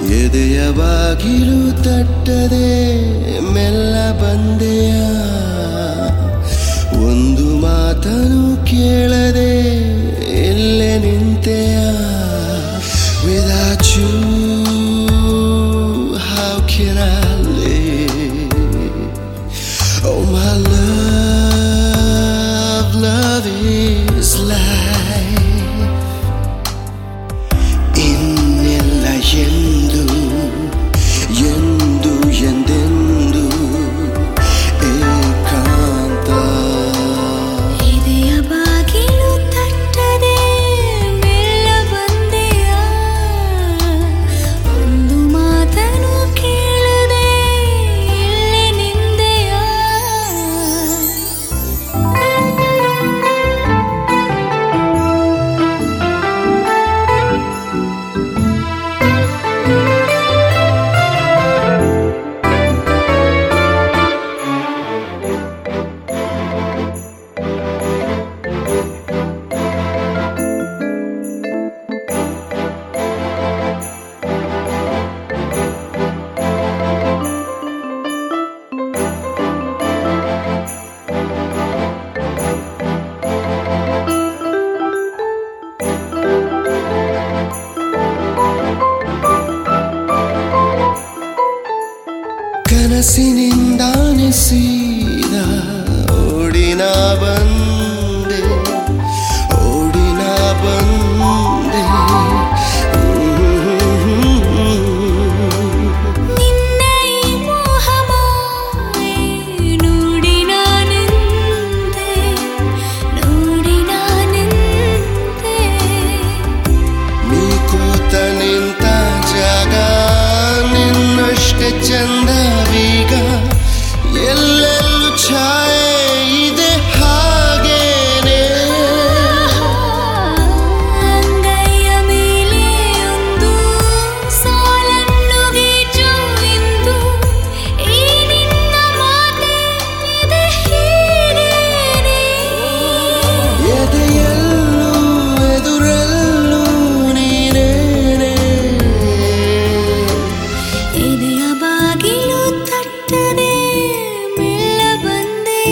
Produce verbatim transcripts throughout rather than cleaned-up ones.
ಎದೆಯ ಬಾಗಿಲು ತಟ್ಟದೆ ಮೆಲ್ಲ ಬಂದೆಯ ಒಂದು ಮಾತನು ಕೇಳದೆ ಎಲ್ಲೆ ನಿಂತೆಯ Without you how can I live Oh my love love is life ಇನ್ನೆಲ್ಲ ಎಂದು ಎಂದು ಎಂದೆಂದು ಏಕಾಂತ ಎದೆಯ ಬಾಗಿಲು ತಟ್ಟದೆ ಮೆಲ್ಲ ಬಂದೆಯ ಒಂದು ಮಾತನು ಕೇಳದೆ ಎಲ್ಲೆ ನಿಂದೆಯ ಕನಸಿನಿಂದಾನೆ ಸೀದಾ ಓಡಿನ ಬಂದೆ ಓಡಿನ ಬಂದೆ ನಿನ್ನ ಈ ಮೋಹಮಾಯೆ ನೋಡಿ ನಾನೆಂದೆ ನೋಡಿ ನಾನೆಂದೆ ನೀ ಕೂತ ನಿಂತ ಜಾಗ ನಿನ್ನಷ್ಟೆ ಚಂದವೀಗ ಎಲ್ಲೆಲ್ಲೂ ಛಾಯೆ ಇದೆ ಹಾಗೇನೆ ಅಂಗೈಯ ಮೇಲೆ ಒಂದು ಸಾಲನ್ನು ಗೀಚು ಇಂದು ಈ ನಿನ್ನ ಮಾತೆ ಇದೆ ಹೀಗೇನೆ ಎದೆಯಲ್ಲೂ ಎದುರಲ್ಲೂ ನೀನೇನೆ ಎದೆಯ ಬಾಗಿಲು ತಟ್ಟದೆ ಮೆಲ್ಲ ಬಂದೆಯ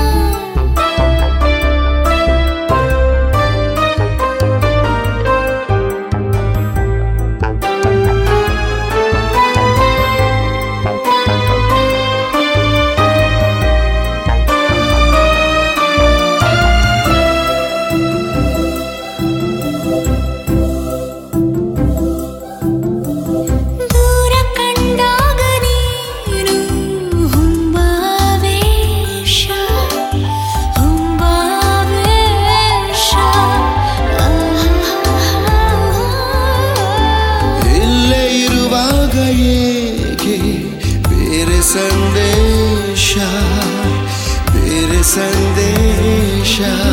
ದೂರ ಕಂಡಾಗ ನೀನು ಹೊಂಬಾವೇಶ ಹೊಂಬಾವೇಶ ಇಲ್ಲೇ ಇರುವಾಗ ಏಕೆ ಬೇರೆ ಸಂದೇಶ ಬೇರೆ ಸಂದೇಶ